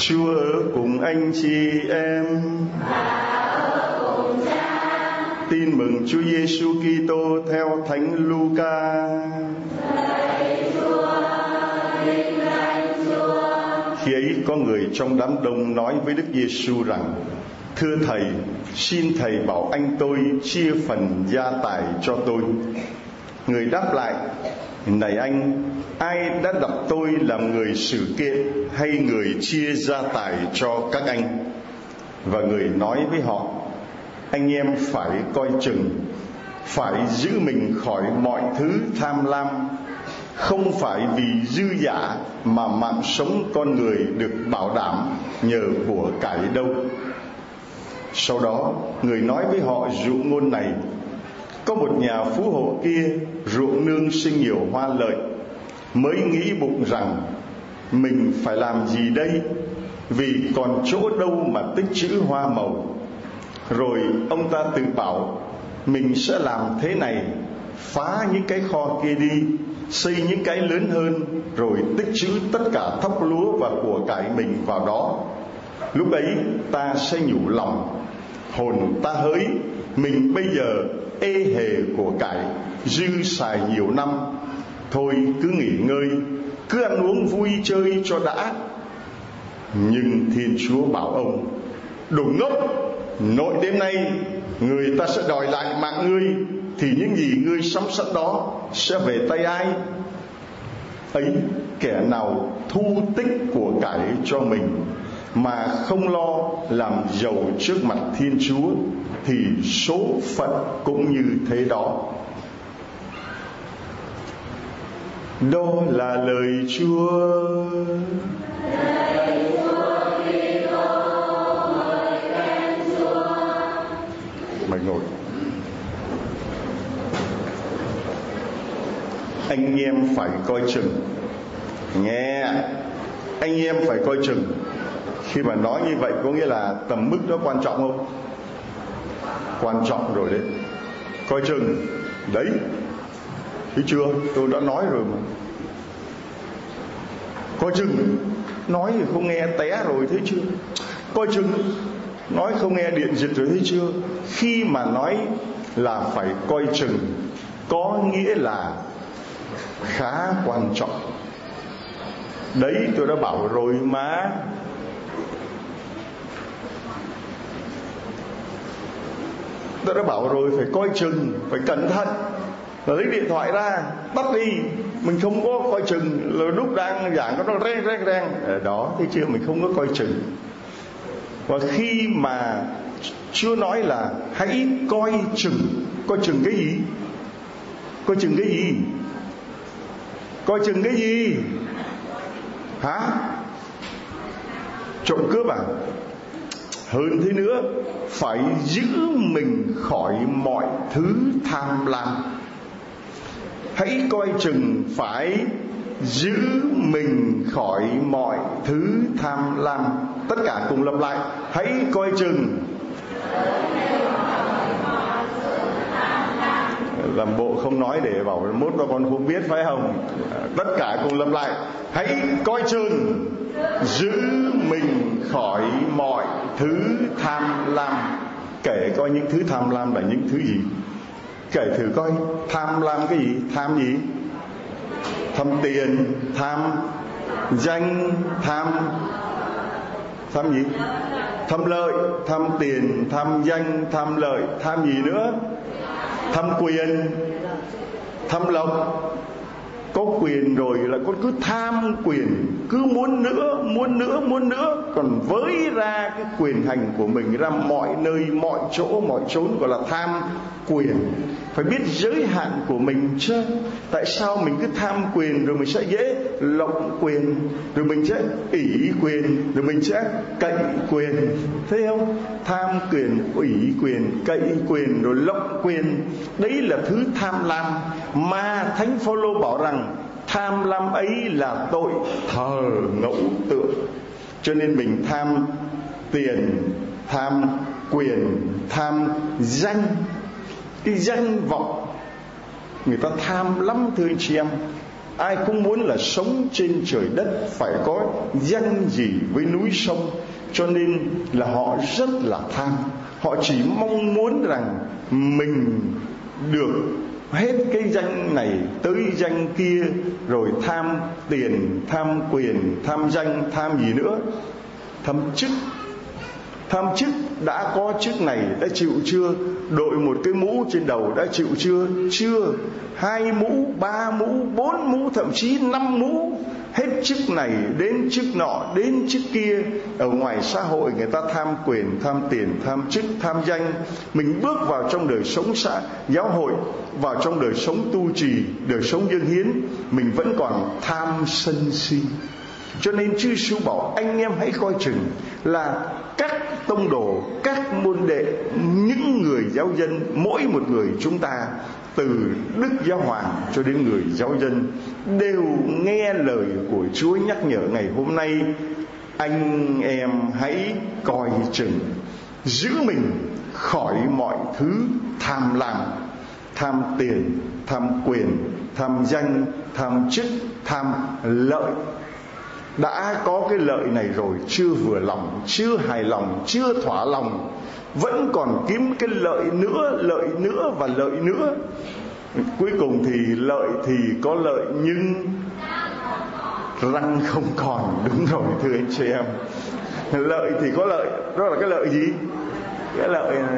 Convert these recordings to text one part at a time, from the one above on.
Chúa ở cùng anh chị em. Tin mừng Chúa Giêsu Kitô theo Thánh Luca. Khi ấy có người trong đám đông nói với Đức Giêsu rằng: Thưa Thầy, xin Thầy bảo anh tôi chia phần gia tài cho tôi. Người đáp lại: Này anh, ai đã đặt tôi làm người xử kiện hay người chia gia tài cho các anh? Và người nói với họ: Anh em phải coi chừng, phải giữ mình khỏi mọi thứ tham lam, không phải vì dư dả mà mạng sống con người được bảo đảm nhờ của cải đâu. Sau đó người nói với họ dụ ngôn này: Có một nhà phú hộ kia ruộng nương sinh nhiều hoa lợi, mới nghĩ bụng rằng mình phải làm gì đây, vì còn chỗ đâu mà tích trữ hoa màu. Rồi ông ta tự bảo mình sẽ làm thế này: phá những cái kho kia đi, xây những cái lớn hơn, rồi tích trữ tất cả thóc lúa và của cải mình vào đó. Lúc ấy ta sẽ nhủ lòng, hồn ta hỡi, mình bây giờ ê hề của cải, dư xài nhiều năm. Thôi cứ nghỉ ngơi, cứ ăn uống vui chơi cho đã. Nhưng Thiên Chúa bảo ông: Đồ ngốc! Nội đêm nay người ta sẽ đòi lại mạng ngươi, thì những gì ngươi sắm sẵn đó sẽ về tay ai? Ấy, kẻ nào thu tích của cải cho mình mà không lo làm giàu trước mặt Thiên Chúa, thì số phận cũng như thế đó. Đó là lời Chúa. Mời ngồi. Anh em phải coi chừng. Nghe, anh em phải coi chừng. Khi mà nói như vậy có nghĩa là tầm mức đó quan trọng không? Quan trọng rồi đấy. Coi chừng. Đấy, thấy chưa? Tôi đã nói rồi mà. Coi chừng. Nói thì không nghe té rồi, thấy chưa? Coi chừng. Nói không nghe điện giật rồi, thấy chưa? Khi mà nói là phải coi chừng, có nghĩa là khá quan trọng. Đấy, tôi đã bảo rồi mà. Tôi đã bảo rồi, phải coi chừng, phải cẩn thận. Lấy điện thoại ra, tắt đi. Mình không có coi chừng, là lúc đang giảng nó reng. Đó, thấy chưa? Mình không có coi chừng. Và khi mà Chúa nói là hãy coi chừng cái gì? Coi chừng cái gì? Coi chừng cái gì? Hả? Trộm cướp à? Hơn thế nữa, phải giữ mình khỏi mọi thứ tham lam. Hãy coi chừng, phải giữ mình khỏi mọi thứ tham lam. Tất cả cùng lặp lại: hãy coi chừng. Làm bộ không nói để bảo mốt mà con không biết, phải không? Tất cả cùng lặp lại: hãy coi chừng, giữ mình khỏi mọi thứ tham lam. Kể coi những thứ tham lam là những thứ gì? Kể thử coi, tham lam cái gì? Tham gì? Tham tiền, tham danh, tham gì? Tham lợi, tham tiền, tham danh, tham lợi. Tham gì nữa? Tham quyền, tham lộc. Có quyền rồi là con cứ tham quyền, cứ muốn nữa. Còn với ra cái quyền hành của mình ra mọi nơi, mọi chỗ, mọi chốn, gọi là tham quyền. Phải biết giới hạn của mình chứ. Tại sao mình cứ tham quyền rồi mình sẽ dễ lộng quyền, rồi mình sẽ ỷ quyền, rồi mình sẽ cậy quyền, thấy không? Tham quyền, ủy quyền, cậy quyền, rồi lộng quyền. Đấy là thứ tham lam mà Thánh Phaolô bảo rằng tham lam ấy là tội thờ ngẫu tượng. Cho nên mình tham tiền, tham quyền, tham danh. Cái danh vọng người ta tham lắm, thưa anh chị em. Ai cũng muốn là sống trên trời đất, phải có danh gì với núi sông. Cho nên là họ rất là tham. Họ chỉ mong muốn rằng mình được hết cái danh này tới danh kia, rồi tham tiền, tham quyền, tham danh, tham gì nữa? Tham chức. Tham chức, đã có chức này đã chịu chưa? Đội một cái mũ trên đầu đã chịu chưa? Chưa. 2 mũ, 3 mũ, 4 mũ, thậm chí 5 mũ. Hết chức này đến chức nọ, đến chức kia. Ở ngoài xã hội người ta tham quyền, tham tiền, tham chức, tham danh. Mình bước vào trong đời sống giáo hội, vào trong đời sống tu trì, đời sống dâng hiến, mình vẫn còn tham sân si. Cho nên Chúa Giêsu bảo anh em hãy coi chừng là các tông đồ, các môn đệ, những người giáo dân, mỗi một người chúng ta, từ Đức Giáo Hoàng cho đến người giáo dân, đều nghe lời của Chúa nhắc nhở ngày hôm nay. Anh em hãy coi chừng, giữ mình khỏi mọi thứ tham lam, tham tiền, tham quyền, tham danh, tham chức, tham lợi. Đã có cái lợi này rồi, chưa vừa lòng, chưa hài lòng, chưa thỏa lòng, vẫn còn kiếm cái lợi nữa và lợi nữa. Cuối cùng thì lợi thì có lợi nhưng răng không còn. Đúng rồi thưa anh chị em, lợi thì có lợi, đó là cái lợi gì? Cái lợi này.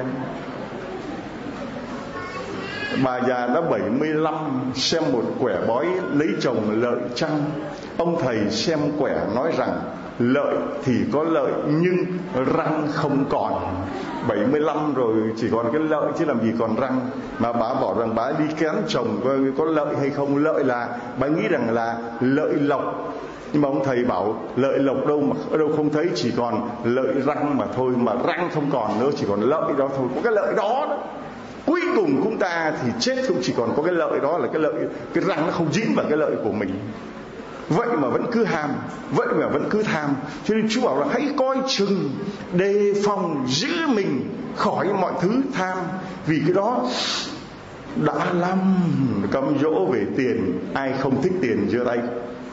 Bà già đã 75 xem một quẻ bói lấy chồng lợi chăng. Ông thầy xem quẻ nói rằng lợi thì có lợi nhưng răng không còn. 75 rồi chỉ còn cái lợi chứ làm gì còn răng. Mà bà bảo rằng bà đi kén chồng có lợi hay không. Lợi là bà nghĩ rằng là lợi lộc, nhưng mà ông thầy bảo lợi lộc đâu không thấy, chỉ còn lợi răng mà thôi. Mà răng không còn nữa, chỉ còn lợi đó thôi. Có cái lợi đó. Cuối cùng chúng ta thì chết cũng chỉ còn có cái lợi đó, là cái lợi, cái răng nó không dính vào cái lợi của mình. Vậy mà vẫn cứ ham, vậy mà vẫn cứ tham. Cho nên Chúa bảo là hãy coi chừng, đề phòng, giữ mình khỏi mọi thứ tham. Vì cái đó đã lắm. Cám dỗ về tiền, ai không thích tiền giơ tay.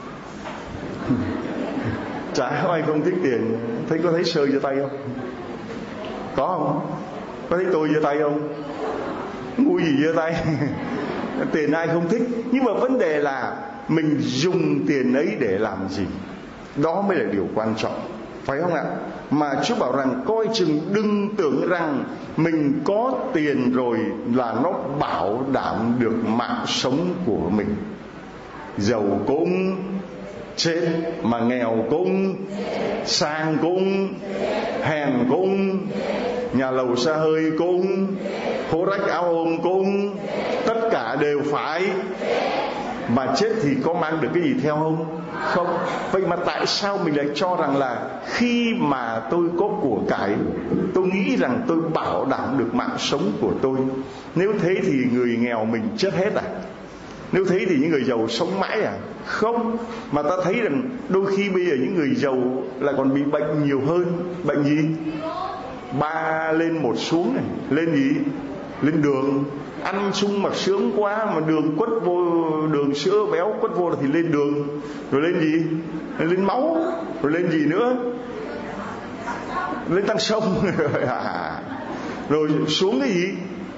Chả có ai không thích tiền. Có thấy Sơ giơ tay không? Có không? Có thấy tôi giơ tay không? Ngu gì giơ tay. Tiền ai không thích. Nhưng mà vấn đề là mình dùng tiền ấy để làm gì, đó mới là điều quan trọng, phải không ạ? Mà Chúa bảo rằng coi chừng, đừng tưởng rằng mình có tiền rồi là nó bảo đảm được mạng sống của mình. Giàu cũng chết, mà nghèo cũng, sang cũng, hèn cũng, nhà lầu xa hơi cũng, hố rách áo ôm cũng, tất cả đều phải. Mà chết thì có mang được cái gì theo không? Không. Vậy mà tại sao mình lại cho rằng là khi mà tôi có của cải, tôi nghĩ rằng tôi bảo đảm được mạng sống của tôi? Nếu thế thì người nghèo mình chết hết à? Nếu thế thì những người giàu sống mãi à? Không. Mà ta thấy rằng đôi khi bây giờ những người giàu lại còn bị bệnh nhiều hơn. Bệnh gì? 3 lên 1 xuống này. Lên gì? Lên đường. Ăn sung mặc sướng quá mà đường quất vô, đường sữa béo quất vô thì lên đường. Rồi lên gì? Lên máu. Rồi lên gì nữa? Lên tăng sông. Rồi xuống cái gì?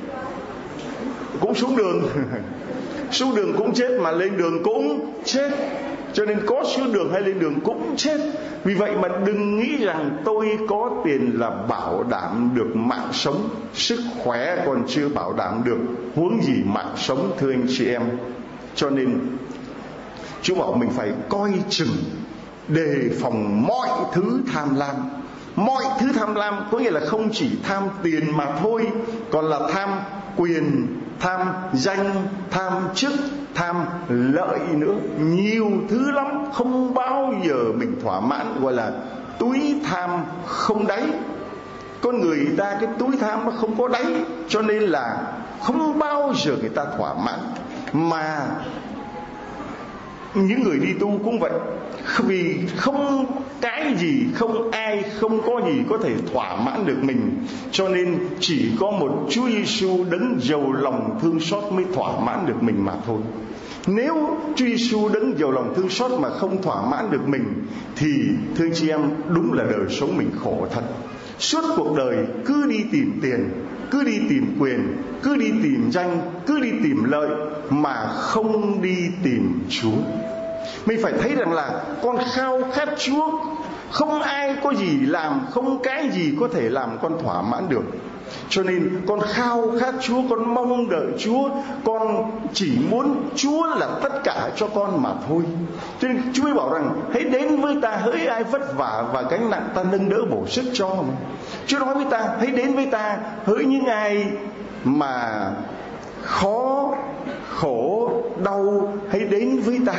Cũng xuống đường. Xuống đường cũng chết, mà lên đường cũng chết. Cho nên có xuống đường hay lên đường cũng chết. Vì vậy mà đừng nghĩ rằng tôi có tiền là bảo đảm được mạng sống. Sức khỏe còn chưa bảo đảm được, huống gì mạng sống, thưa anh chị em. Cho nên Chúa bảo mình phải coi chừng, đề phòng mọi thứ tham lam. Mọi thứ tham lam có nghĩa là không chỉ tham tiền mà thôi, còn là tham quyền, tham danh, tham chức, tham lợi nữa. Nhiều thứ lắm, không bao giờ mình thỏa mãn, gọi là túi tham không đáy. Con người ta cái túi tham nó không có đáy, cho nên là không bao giờ người ta thỏa mãn. Mà những người đi tu cũng vậy, vì không cái gì, không ai, không có gì có thể thỏa mãn được mình, cho nên chỉ có một Chúa Giêsu đấng giàu lòng thương xót mới thỏa mãn được mình mà thôi. Nếu Chúa Giêsu đấng giàu lòng thương xót mà không thỏa mãn được mình thì thưa anh chị em, đúng là đời sống mình khổ thật. Suốt cuộc đời cứ đi tìm tiền, cứ đi tìm quyền, cứ đi tìm danh, cứ đi tìm lợi mà không đi tìm Chúa. Mình phải thấy rằng là con khao khát Chúa, không ai có gì làm, không cái gì có thể làm con thỏa mãn được. Cho nên con khao khát Chúa, con mong đợi Chúa, con chỉ muốn Chúa là tất cả cho con mà thôi. Cho nên Chúa mới bảo rằng hãy đến với ta, hỡi ai vất vả và gánh nặng ta nâng đỡ bổ sức cho. Chúa nói với ta hãy đến với ta, hỡi những ai mà khó, khổ, đau, hãy đến với ta.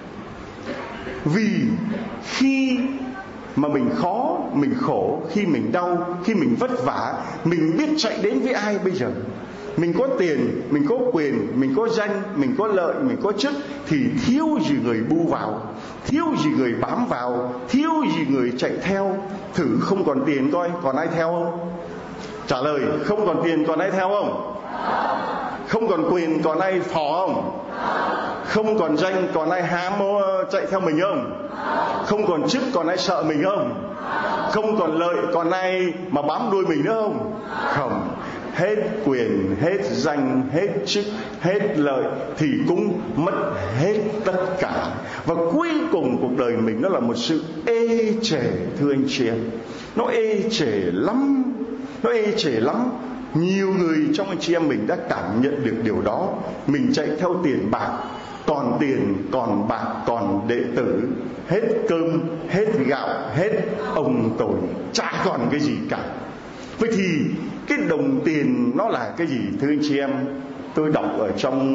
Vì khi mà mình khó, mình khổ, khi mình đau, khi mình vất vả, mình biết chạy đến với ai bây giờ? Mình có tiền, mình có quyền, mình có danh, mình có lợi, mình có chức, thì thiếu gì người bu vào, thiếu gì người bám vào, thiếu gì người chạy theo. Thử không còn tiền coi, còn ai theo không? Trả lời, không còn tiền còn ai theo không? Không còn quyền còn ai phò không? Không còn danh còn ai hám chạy theo mình không? Không còn chức còn ai sợ mình không? Không còn lợi còn ai mà bám đuôi mình nữa không? Không. Hết quyền, hết danh, hết chức, hết lợi thì cũng mất hết tất cả. Và cuối cùng cuộc đời mình nó là một sự ê chề, thưa anh chị em. Nó ê chề lắm. Nó ê chề lắm. Nhiều người trong anh chị em mình đã cảm nhận được điều đó. Mình chạy theo tiền bạc, còn tiền, còn bạc, còn đệ tử, hết cơm, hết gạo, hết ông tồi, chả còn cái gì cả. Vậy thì cái đồng tiền nó là cái gì thưa anh chị em? Tôi đọc ở trong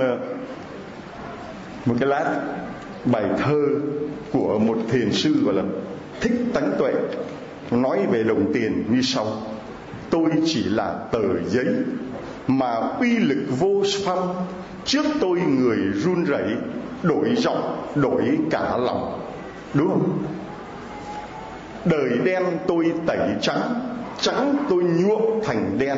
một cái lát bài thơ của một thiền sư gọi là Thích Tánh Tuệ, nói về đồng tiền như sau: tôi chỉ là tờ giấy mà uy lực vô song, trước tôi người run rẩy, đổi giọng đổi cả lòng. Đúng không? Đời đen tôi tẩy trắng, trắng tôi nhuộm thành đen.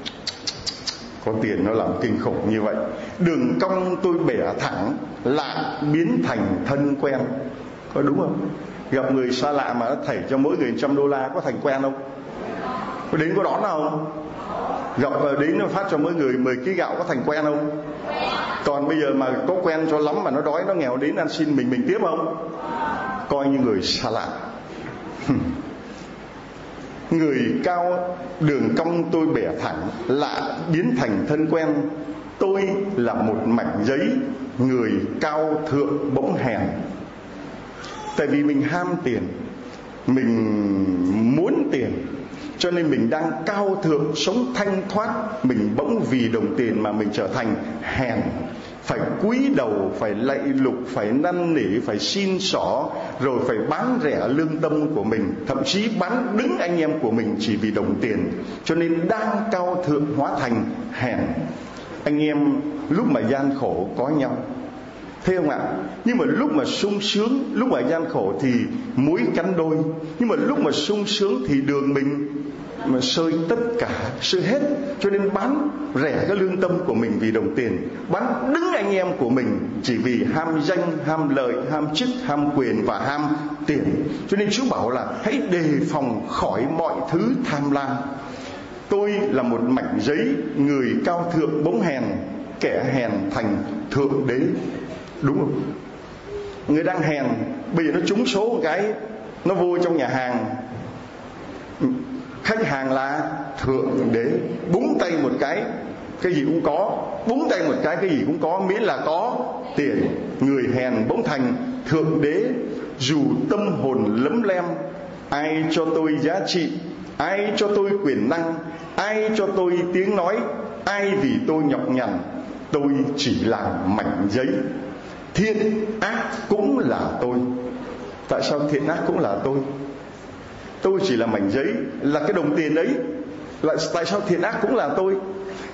Có tiền nó làm kinh khủng như vậy. Đường cong tôi bẻ thẳng, lạ biến thành thân quen. Có đúng không? Gặp người xa lạ mà nó thảy cho mỗi người $100 có thành quen không? Có đến có đón nào không? Gặp đến nó phát cho mỗi người 10 kg gạo có thành quen không? Còn bây giờ mà có quen cho lắm mà nó đói nó nghèo đến ăn xin mình tiếp không? Coi như người xa lạ. Người cao đường cong tôi bẻ thẳng, lạ biến thành thân quen. Tôi là một mảnh giấy, người cao thượng bỗng hèn. Tại vì mình ham tiền, mình muốn tiền, cho nên mình đang cao thượng, sống thanh thoát. Mình bỗng vì đồng tiền mà mình trở thành hèn, phải cúi đầu, phải lạy lục, phải năn nỉ, phải xin xỏ, rồi phải bán rẻ lương tâm của mình, thậm chí bán đứng anh em của mình chỉ vì đồng tiền. Cho nên đang cao thượng hóa thành hèn. Anh em lúc mà gian khổ có nhau, thấy không ạ? Nhưng mà lúc mà sung sướng, lúc mà gian khổ thì muối cắn đôi. Nhưng mà lúc mà sung sướng thì đường mình mà sơi tất cả, sơi hết. Cho nên bán rẻ cái lương tâm của mình vì đồng tiền, bán đứng anh em của mình chỉ vì ham danh, ham lợi, ham chức, ham quyền và ham tiền. Cho nên Chúa bảo là hãy đề phòng khỏi mọi thứ tham lam. Tôi là một mảnh giấy, người cao thượng bỗng hèn, kẻ hèn thành thượng đế. Đúng không? Người đang hèn, bây giờ nó trúng số một cái, nó vô trong nhà hàng, khách hàng là thượng đế, búng tay một cái cái gì cũng có, búng tay một cái gì cũng có, miễn là có tiền. Người hèn bỗng thành thượng đế. Dù tâm hồn lấm lem, ai cho tôi giá trị, ai cho tôi quyền năng, ai cho tôi tiếng nói, ai vì tôi nhọc nhằn, tôi chỉ là mảnh giấy. Thiện ác cũng là tôi. Tại sao thiện ác cũng là tôi? Tôi chỉ là mảnh giấy, là cái đồng tiền đấy. Tại sao thiện ác cũng là tôi?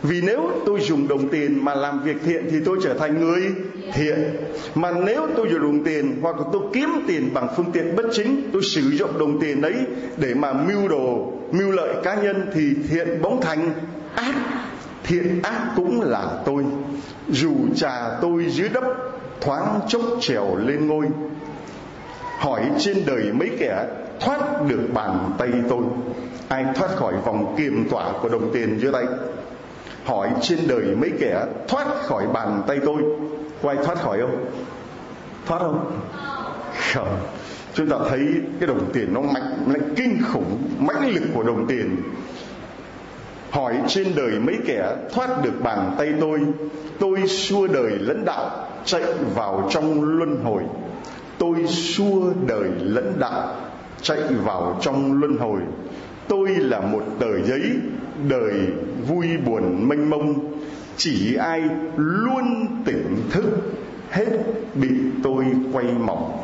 Vì nếu tôi dùng đồng tiền mà làm việc thiện thì tôi trở thành người thiện. Mà nếu tôi dùng đồng tiền hoặc là tôi kiếm tiền bằng phương tiện bất chính, tôi sử dụng đồng tiền ấy để mà mưu lợi cá nhân, thì thiện bỗng thành ác. Thiện ác cũng là tôi. Dù trà tôi dưới đất, thoáng chốc trèo lên ngôi. Hỏi trên đời mấy kẻ thoát được bàn tay tôi. Ai thoát khỏi vòng kiềm tỏa của đồng tiền dưới tay? Hỏi trên đời mấy kẻ thoát khỏi bàn tay tôi. Có ai thoát khỏi không? Thoát không? Không. Chúng ta thấy cái đồng tiền nó mạnh kinh khủng, mãnh lực của đồng tiền. Hỏi trên đời mấy kẻ thoát được bàn tay tôi. Tôi xua đời lẫn đạo, chạy vào trong luân hồi. Tôi xua đời lẫn đạo, chạy vào trong luân hồi. Tôi là một tờ giấy, đời vui buồn mênh mông. Chỉ ai luôn tỉnh thức, hết bị tôi quay mỏng.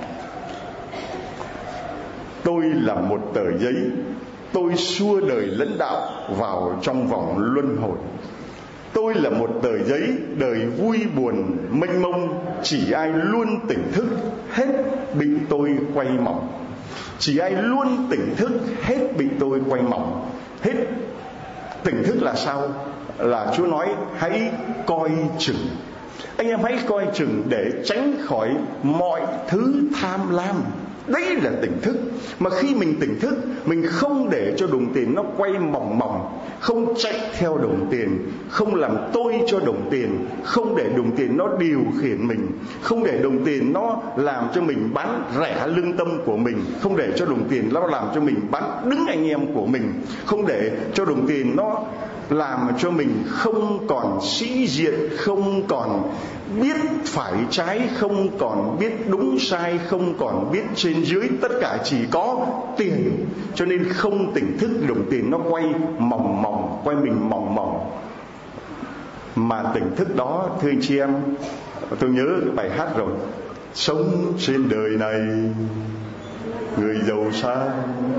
Tôi là một tờ giấy, tôi xua đời lẫn đạo vào trong vòng luân hồi. Tôi là một tờ giấy, đời vui buồn mênh mông. Chỉ ai luôn tỉnh thức, hết bị tôi quay mỏng. Chỉ ai luôn tỉnh thức, hết bị tôi quay mỏng. Hết tỉnh thức là sao? Là Chúa nói hãy coi chừng. Anh em hãy coi chừng để tránh khỏi mọi thứ tham lam. Đấy là tỉnh thức. Mà khi mình tỉnh thức, mình không để cho đồng tiền nó quay mỏng mỏng, không chạy theo đồng tiền, không làm tôi cho đồng tiền, không để đồng tiền nó điều khiển mình, không để đồng tiền nó làm cho mình bán rẻ lương tâm của mình, không để cho đồng tiền nó làm cho mình bán đứng anh em của mình, không để cho đồng tiền nó làm cho mình không còn sĩ diện, không còn biết phải trái, không còn biết đúng sai, không còn biết trên dưới, tất cả chỉ có tiền. Cho nên không tỉnh thức, đồng tiền nó quay mỏng mỏng, quay mình mỏng mỏng. Mà tỉnh thức đó, thưa anh chị em, tôi nhớ cái bài hát rồi. Sống trên đời này, người giàu sang,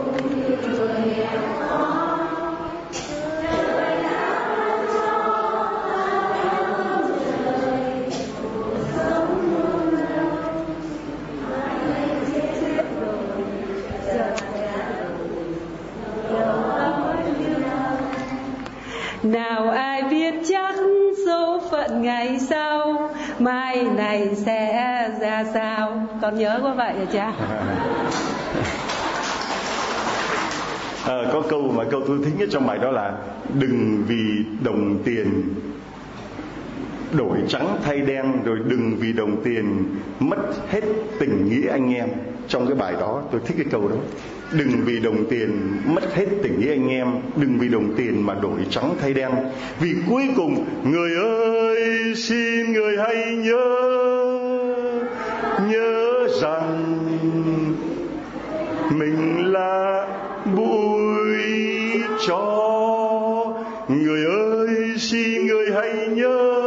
nào ai biết chắc số phận ngày sau, mai này sẽ ra sao. Con nhớ có vậy hả cha? Có câu mà câu tôi thích nhất trong bài đó là đừng vì đồng tiền đổi trắng thay đen, rồi đừng vì đồng tiền mất hết tình nghĩa anh em. Trong cái bài đó tôi thích cái câu đó. Đừng vì đồng tiền mất hết tình nghĩa anh em, đừng vì đồng tiền mà đổi trắng thay đen. Vì cuối cùng, người ơi xin người hãy nhớ rằng mình là bụi tro. Người ơi xin người hãy nhớ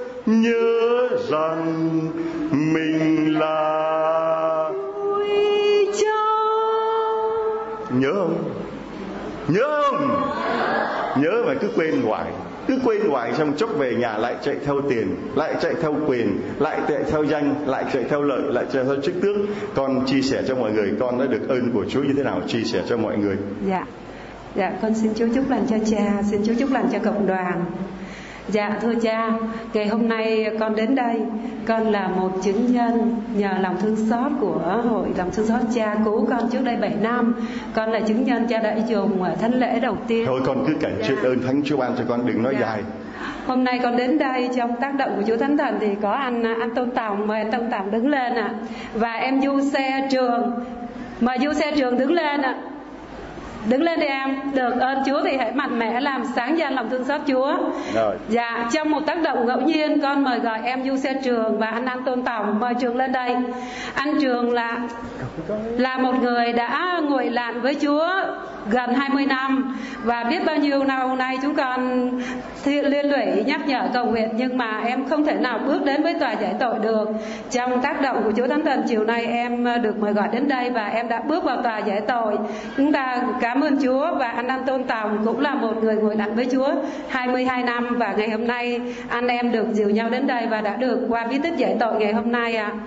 rằng mình là bụi tro. Nhớ không? Nhớ không? Nhớ mà cứ quên hoài, xong chốc về nhà lại chạy theo tiền, lại chạy theo quyền, lại chạy theo danh, lại chạy theo lợi, lại chạy theo chức tước. Con chia sẻ cho mọi người con đã được ơn của Chúa như thế nào, chia sẻ cho mọi người. Dạ, con xin Chúa chúc lành cho cha, xin Chúa chúc lành cho cộng đoàn. Dạ thưa cha, ngày hôm nay con đến đây, con là một chứng nhân nhờ lòng thương xót của hội lòng thương xót cha cứu con trước đây 7 năm. Con là chứng nhân cha đã dùng thánh lễ đầu tiên. Thôi con cứ kể chuyện ơn Thánh Chúa ban cho con, đừng nói dài. Hôm nay con đến đây trong tác động của Chúa Thánh Thần thì có anh Tôn Tòng, mời anh Tôn Tòng đứng lên ạ. Và em Du Xe Trường, mời Du Xe Trường đứng lên ạ. Đứng lên đi em, được ơn Chúa thì hãy mạnh mẽ làm sáng danh lòng thương xót Chúa. Rồi. Dạ, trong một tác động ngẫu nhiên con mời gọi em Du Xe Trường và anh Tôn Tòng, mời Trường lên đây. Anh Trường là một người đã nguội lạnh với Chúa gần 20 năm và biết bao nhiêu lâu nay chúng con liên lụy nhắc nhở cầu nguyện, nhưng mà em không thể nào bước đến với tòa giải tội được. Trong tác động của Chúa Thánh Thần chiều nay em được mời gọi đến đây và em đã bước vào tòa giải tội. Chúng ta cảm ơn Chúa, và anh Anton Tòng cũng là một người ngồi lặn với Chúa 22 năm, và ngày hôm nay anh em được dìu nhau đến đây và đã được qua bí tích giải tội ngày hôm nay ạ.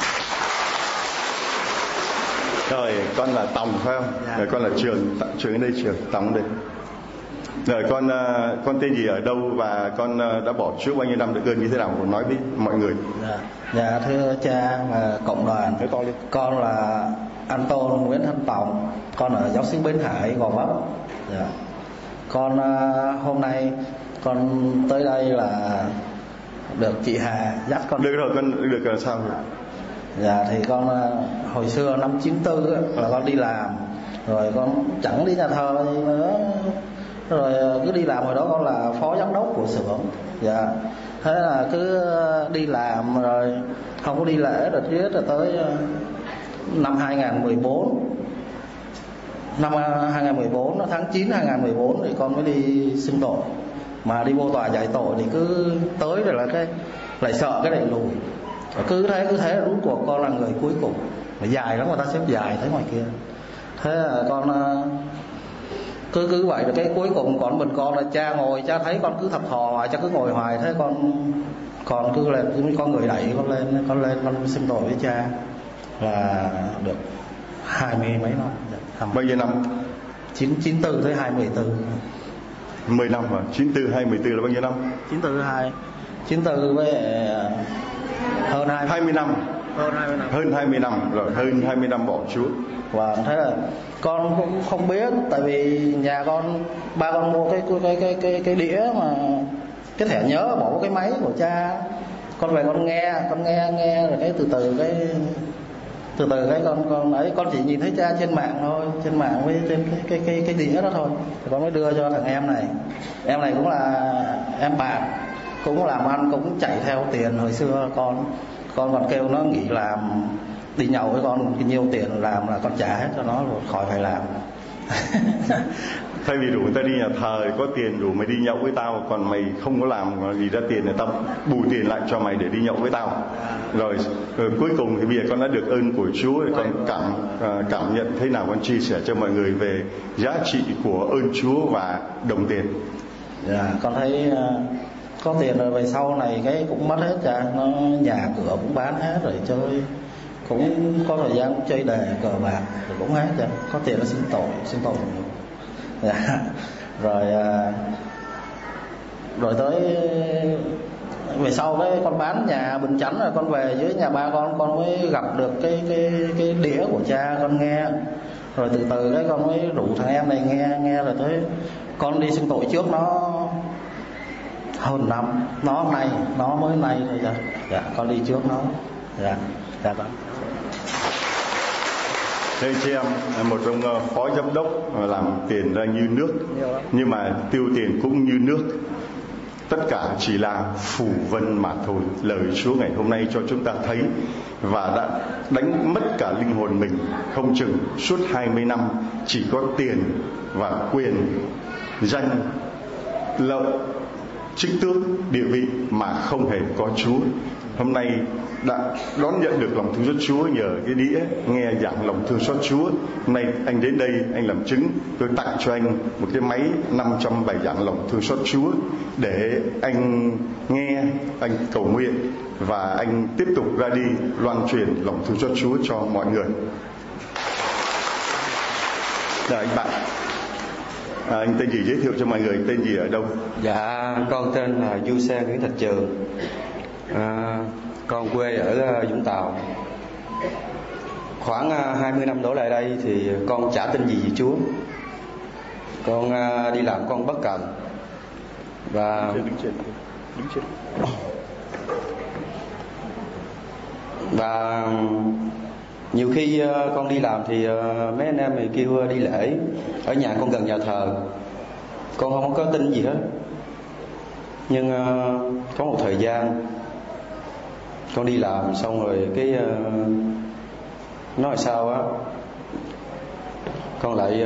Rồi, con là Tòng phải không? Dạ. Rồi con là Trường ở đây, Trường Tòng ở đây. Rồi con tên gì, ở đâu, và con đã bỏ Chúa bao nhiêu năm, được ơn như thế nào, nói với mọi người. Dạ thưa cha và cộng đoàn, con là Anton Nguyễn Thanh Tòng, con ở giáo xứ Bến Hải, Gò Vấp. Dạ. Con hôm nay con tới đây là được chị Hà dắt con. Được rồi, con được làm sao rồi? Dạ thì con hồi xưa năm 94 là con đi làm, rồi con chẳng đi nhà thờ gì nữa, rồi cứ đi làm. Hồi đó con là phó giám đốc của xưởng. Dạ. Thế là cứ đi làm rồi không có đi lễ, rồi riết rồi tới năm 2014. Năm 2014, tháng 9 2014 thì con mới đi xưng tội. Mà đi vô tòa giải tội thì cứ tới rồi là cái lại sợ cái đẩy lùi. Cứ thế rút cuộc con là người cuối cùng. Mà dài lắm, người ta xếp dài thấy ngoài kia. Thế là con cứ vậy, rồi cái cuối cùng con là cha ngồi, cha thấy con cứ thập thò hoài, cha cứ ngồi hoài. Thế con cứ lên, con người đẩy con lên con xưng tội với cha là được 20 mấy năm. Bao nhiêu năm? 94 tới 2014. 10 năm mà. 94 2014 là bao nhiêu năm? 94 với hơn 20 năm. Hơn 20 năm rồi, hơn 20 năm bỏ Chúa. Và thế là con cũng không biết, tại vì nhà con, ba con mua cái đĩa mà cái thẻ nhớ bỏ vào cái máy của cha. Con về con nghe rồi cái từ từ cái con ấy, con chỉ nhìn thấy cha trên mạng thôi, trên mạng với trên cái đĩa đó thôi. Thì con mới đưa cho thằng em này cũng là em bạn, cũng làm ăn, cũng chạy theo tiền. Hồi xưa con còn kêu nó nghỉ làm đi nhậu với con, nhiều tiền làm là con trả hết cho nó rồi, khỏi phải làm. Thay vì rủ người ta đi nhà thờ có tiền rủ mày đi nhậu với tao, còn mày không có làm gì ra tiền, người ta bù tiền lại cho mày để đi nhậu với tao. Rồi cuối cùng thì bây giờ con đã được ơn của Chúa, con cảm nhận thế nào, con chia sẻ cho mọi người về giá trị của ơn Chúa và đồng tiền. Dạ, con thấy có tiền rồi về sau này cái cũng mất hết cha, nó nhà cửa cũng bán hết rồi, chơi cũng có thời gian cũng chơi đề cờ bạc rồi cũng hết cha. Có tiền nó xin tội. Dạ. Rồi tới về sau cái con bán nhà Bình Chánh rồi con về dưới nhà ba con mới gặp được cái đĩa của cha, con nghe. Rồi từ từ cái con mới rủ thằng em này nghe rồi tới con đi xưng tội trước nó hơn năm, nó mới nay thôi cha. Dạ, con đi trước nó. Dạ vâng. Đây chị em, một ông phó giám đốc làm tiền ra như nước, nhưng mà tiêu tiền cũng như nước. Tất cả chỉ là phù vân mà thôi. Lời Chúa ngày hôm nay cho chúng ta thấy, và đã đánh mất cả linh hồn mình. Không chừng suốt 20 năm chỉ có tiền và quyền, danh, lợi, chức tước, địa vị mà không hề có Chúa. Hôm nay đã đón nhận được lòng thương xót Chúa nhờ cái đĩa nghe giảng lòng thương xót Chúa. Hôm nay anh đến đây, anh làm chứng, tôi tặng cho anh một cái máy 500 bài giảng lòng thương xót Chúa để anh nghe, anh cầu nguyện và anh tiếp tục ra đi loan truyền lòng thương xót Chúa cho mọi người. Rồi anh bạn, anh tên gì, giới thiệu cho mọi người, tên gì, ở đâu? Dạ, con tên là Du Xe Nguyễn Thạch Trường. Con quê ở Vũng Tàu. Khoảng 20 năm đổ lại đây thì con chả tin gì về Chúa. Con đi làm con bất cần. Và nhiều khi con đi làm thì mấy anh em thì kêu đi lễ. Ở nhà con gần nhà thờ, con không có tin gì hết. Nhưng có một thời gian con đi làm xong rồi cái nói sao á, con lại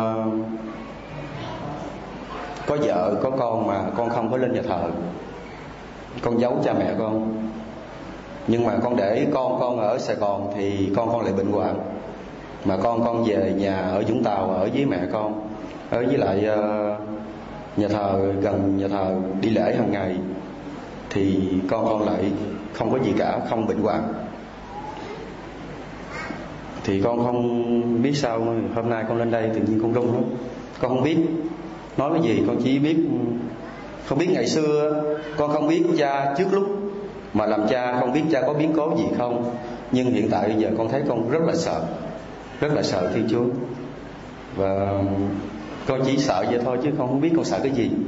có vợ có con mà con không có lên nhà thờ. Con giấu cha mẹ con. Nhưng mà con để con ở Sài Gòn thì con lại bệnh hoạn. mà con về nhà ở Vũng Tàu ở với mẹ con, ở với lại nhà thờ, gần nhà thờ đi lễ hàng ngày, thì con lại không có gì cả, không bệnh hoạn. Thì con không biết sao hôm nay con lên đây tự nhiên con run lắm. Con không biết nói cái gì, con chỉ biết không biết ngày xưa con không biết cha trước lúc mà làm cha, không biết cha có biến cố gì không. Nhưng hiện tại bây giờ con thấy con rất là sợ Thiên Chúa, và con chỉ sợ vậy thôi chứ con không biết con sợ cái gì.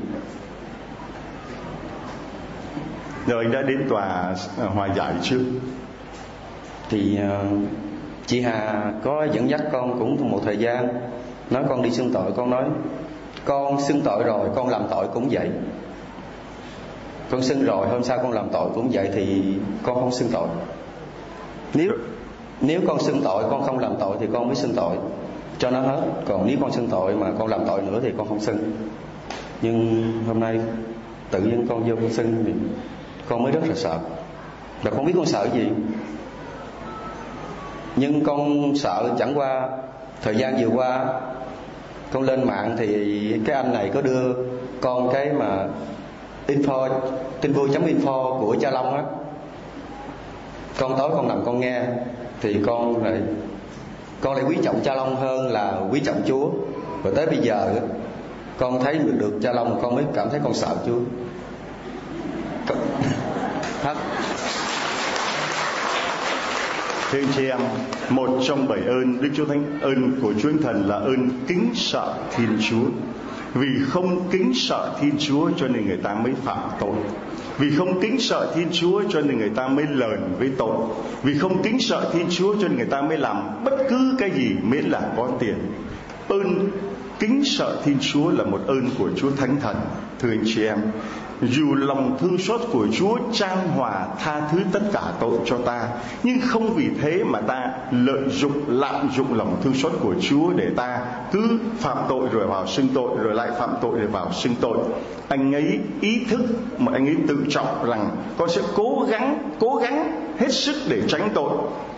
Rồi anh đã đến tòa hòa giải chưa? Thì chị Hà có dẫn dắt con cũng một thời gian, nói con đi xưng tội. Con nói con xưng tội rồi, con làm tội cũng vậy. Con xưng rồi, hôm sau con làm tội cũng vậy, thì con không xưng tội. Nếu con xưng tội, con không làm tội thì con mới xưng tội cho nó hết. Còn nếu con xưng tội mà con làm tội nữa thì con không xưng. Nhưng hôm nay tự nhiên con vô con xưng thì con mới rất là sợ, và con biết con sợ gì. Nhưng con sợ chẳng qua thời gian vừa qua con lên mạng thì cái anh này có đưa con cái mà info tinvui.info của Cha Long á. Con tối con nằm con nghe thì con lại quý trọng Cha Long hơn là quý trọng Chúa. Rồi tới bây giờ con thấy được Cha Long, con mới cảm thấy con sợ Chúa. Thưa anh chị em, một trong 7 ơn Đức Chúa Thánh, ơn của Chúa Thần là ơn kính sợ Thiên Chúa. Vì không kính sợ Thiên Chúa cho nên người ta mới phạm tội. Vì không kính sợ Thiên Chúa cho nên người ta mới lờn với tội. Vì không kính sợ Thiên Chúa cho nên người ta mới làm bất cứ cái gì miễn là có tiền. Ơn kính sợ Thiên Chúa là một ơn của Chúa Thánh Thần. Thưa anh chị em, dù lòng thương xót của Chúa chan hòa tha thứ tất cả tội cho ta, nhưng không vì thế mà ta lợi dụng, lạm dụng lòng thương xót của Chúa để ta cứ phạm tội rồi vào xưng tội, rồi lại phạm tội rồi vào xưng tội. Anh ấy ý thức mà anh ấy tự trọng rằng con sẽ cố gắng hết sức để tránh tội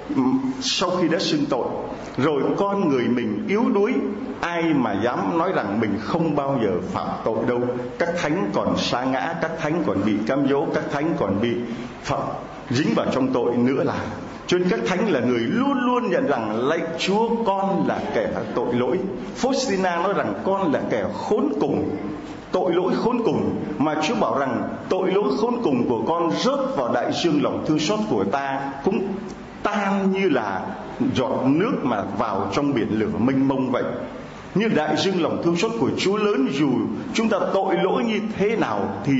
sau khi đã xưng tội. Rồi con người mình yếu đuối, ai mà dám nói rằng mình không bao giờ phạm tội đâu. Các thánh còn sa ngã, các thánh còn bị cám dỗ, các thánh còn bị dính vào trong tội nữa là. Cho nên các thánh là người luôn luôn nhận rằng lạy Chúa, con là kẻ tội lỗi. Faustina nói rằng con là kẻ khốn cùng, tội lỗi khốn cùng. Mà Chúa bảo rằng tội lỗi khốn cùng của con rớt vào đại dương lòng thương xót của ta, cũng tan như là giọt nước mà vào trong biển lửa mênh mông vậy. Như đại dương lòng thương xót của Chúa lớn, dù chúng ta tội lỗi như thế nào thì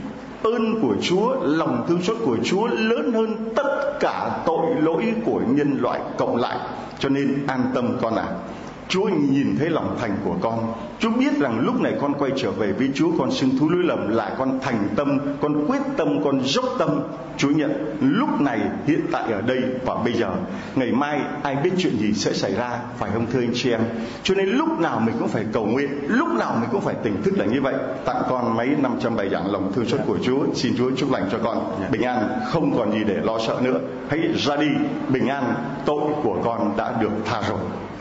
ơn của Chúa, lòng thương xót của Chúa lớn hơn tất cả tội lỗi của nhân loại cộng lại. Cho nên an tâm con ạ. Chúa nhìn thấy lòng thành của con. Chúa biết rằng lúc này con quay trở về với Chúa, con xưng thú lỗi lầm lại, con thành tâm, con quyết tâm, con dốc tâm. Chúa nhận lúc này, hiện tại ở đây và bây giờ. Ngày mai ai biết chuyện gì sẽ xảy ra, phải không thưa anh chị em? Cho nên lúc nào mình cũng phải cầu nguyện, lúc nào mình cũng phải tỉnh thức là như vậy. Tặng con mấy 500 bài giảng lòng thương xót của Chúa. Xin Chúa chúc lành cho con bình an, không còn gì để lo sợ nữa. Hãy ra đi bình an, tội của con đã được tha rồi.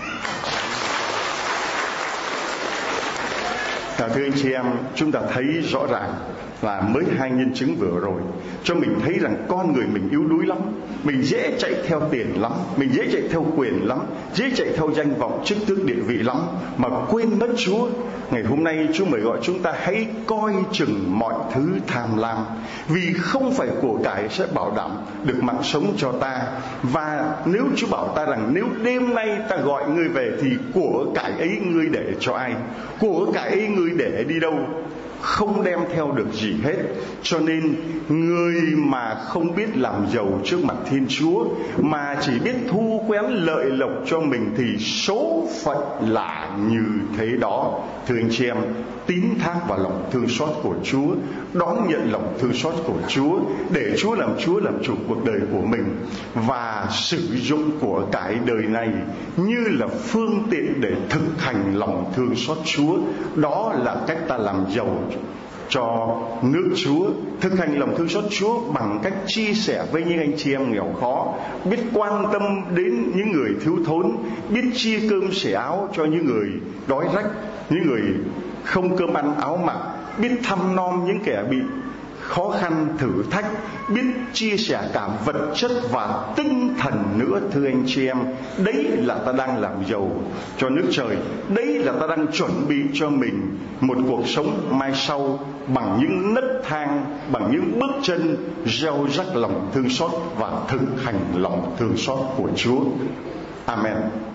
Thưa anh chị em, chúng ta thấy rõ ràng là mới 2 nhân chứng vừa rồi cho mình thấy rằng con người mình yếu đuối lắm. Mình dễ chạy theo tiền lắm, mình dễ chạy theo quyền lắm, dễ chạy theo danh vọng, chức tước, địa vị lắm, mà quên mất Chúa. Ngày hôm nay Chúa mời gọi chúng ta hãy coi chừng mọi thứ tham lam, vì không phải của cải sẽ bảo đảm được mạng sống cho ta. Và nếu Chúa bảo ta rằng nếu đêm nay ta gọi ngươi về thì của cải ấy ngươi để cho ai? Của cải ấy ngươi để đi đâu? Không đem theo được gì hết. Cho nên người mà không biết làm giàu trước mặt Thiên Chúa, mà chỉ biết thu quén lợi lộc cho mình, thì số phận là như thế đó. Thưa anh chị em, tín thác vào lòng thương xót của Chúa, đón nhận lòng thương xót của Chúa, để Chúa làm chủ cuộc đời của mình, và sử dụng của cải đời này như là phương tiện để thực hành lòng thương xót Chúa. Đó là cách ta làm giàu cho nước Chúa, thực hành lòng thương xót Chúa bằng cách chia sẻ với những anh chị em nghèo khó, biết quan tâm đến những người thiếu thốn, biết chia cơm sẻ áo cho những người đói rách, những người không cơm ăn áo mặc, biết thăm nom những kẻ bị khó khăn thử thách, biết chia sẻ cả vật chất và tinh thần nữa. Thưa anh chị em, đấy là ta đang làm giàu cho nước trời, đấy là ta đang chuẩn bị cho mình một cuộc sống mai sau bằng những nấc thang, bằng những bước chân gieo rắc lòng thương xót và thực hành lòng thương xót của Chúa. Amen.